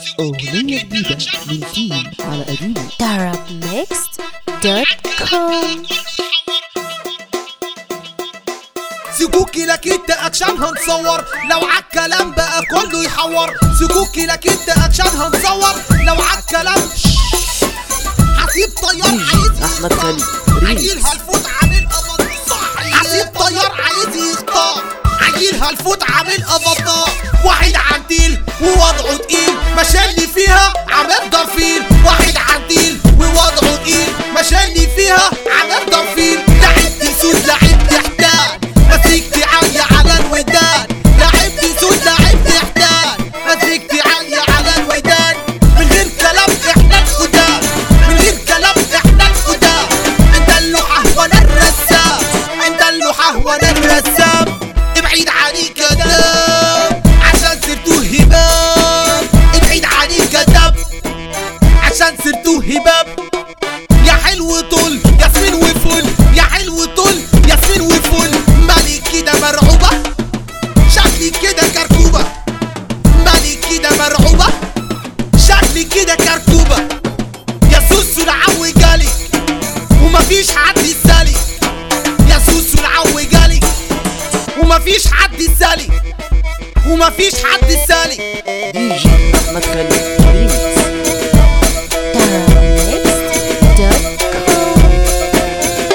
أغنية جديدة من فيلم على قديم Tarabmixed.com. سكوكي لك انت اكشن هنصور لو عالكلام بقى كله يحور. سكوكي لك انت اكشن هنصور لو عالكلام حسيب طيار عايز أحمد خالد عيل هالفوت عامل افاتار. حسيب طيار عايز يختار عيل هالفوت عامل افاتار. واحد عنديل ووضعه تقيل مشالي فيها عامل ضرفيل. واحد عنديل ووضعه تقيل مشالي فيها عامل ضرفيل. لعبت سود لعبت احتال مسكتي عالية على الودان. لعبت سود لعبت احتال مسكتي عالية على الودان. من غير كلام احنا القدام من غير كلام احنا القدام. عند اللوحة وانا الرسام عند اللوحة وانا الرسام. ابعد عني كداب عشان سرتوه هباب. ابعد عني كداب عشان سرتوه هباب. يا حلو طول ياسمين وفل يا حلو طول ياسمين وفل. مالي كده مرعوبة شكلي كده كركوبة. مالي كده مرعوبة شكلي كده كركوبة. يا سوسو العوي جالي ومفيش حد يسالي. يا سوسو العوي جالي ومفيش حد يسالي ومفيش حد يسالي. دي جي أحمد خالد ريميكس. Tarabmixed.com.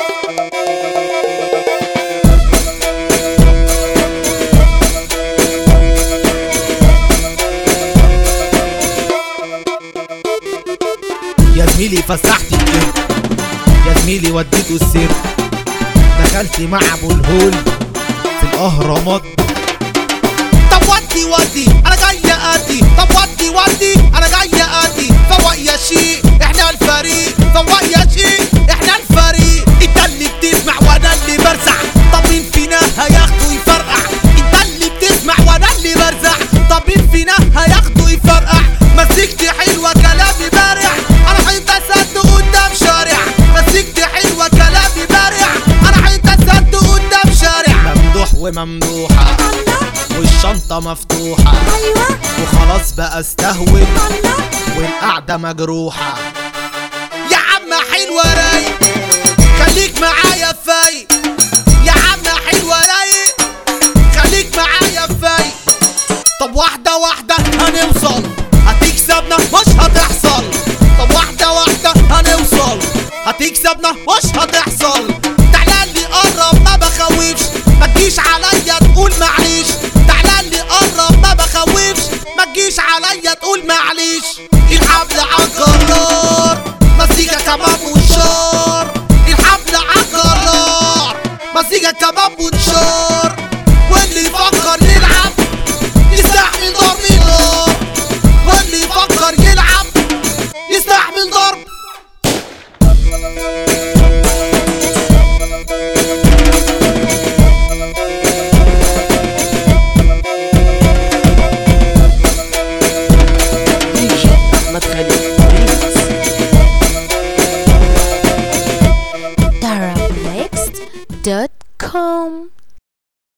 يا زميلي فسحت الجيم يا زميلي وديته السر. دخلت مع ابو الهول في الاهرامات. طب ودي انا جاي ادي. طب ودي انا جاي ادي. فوق يا شيء احنا الفريق. فوق يا شيء احنا الفريق. انت اللي بتسمع وانا اللي برزع. طب مين فينا هياخده يفرقع؟ انت اللي بتسمع وانا اللي برزع. طب مين فينا هياخده يفرقع؟ مسكتي حلوه كلامي بارع. انا حيط اسد قدام شارع. مسكتي حلوه كلامي بارع. انا حيط اسد قدام شارع. ممدوح وممدوحه والشنطة مفتوحة وخلاص بقى استهوي والقعدة مجروحة. يا عم حلوة رايق خليك معايا فايق. يا عم حلوة رايق خليك معايا فايق. طب واحدة هنوصل هتكسبنا مش هتحصل. طب واحدة هنوصل هتكسبنا مش هتحصل. تعالى لي قرب ما بخوفش ما تجيش عليا تقول معلش. تعالى لي قرب ما بخوفش ما تجيش عليا تقول معلش. الحبل عالجرار مزيكا كباب ونشار. الحبل عالجرار مزيكا كباب ونشار. واللي يفكر يلعب يستحمل ضرب النار. واللي يفكر يلعب يستحمل ضرب